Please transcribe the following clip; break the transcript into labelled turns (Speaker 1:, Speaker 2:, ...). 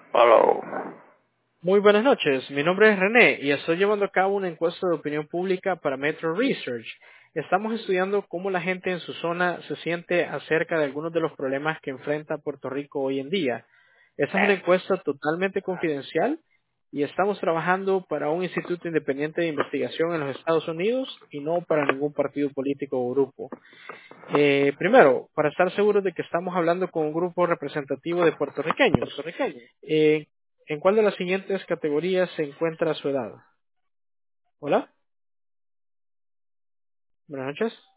Speaker 1: Hello.
Speaker 2: Muy buenas noches, mi nombre es René y estoy llevando a cabo una encuesta de opinión pública para Metro Research. Estamos estudiando cómo la gente en su zona se siente acerca de algunos de los problemas que enfrenta Puerto Rico hoy en día. Esta es una encuesta totalmente confidencial y estamos trabajando para un instituto independiente de investigación en los Estados Unidos y no para ningún partido político o grupo. Primero, para estar seguros de que estamos hablando con un grupo representativo de puertorriqueños, eh, ¿en cuál de las siguientes categorías se encuentra su edad? Hola, buenas noches.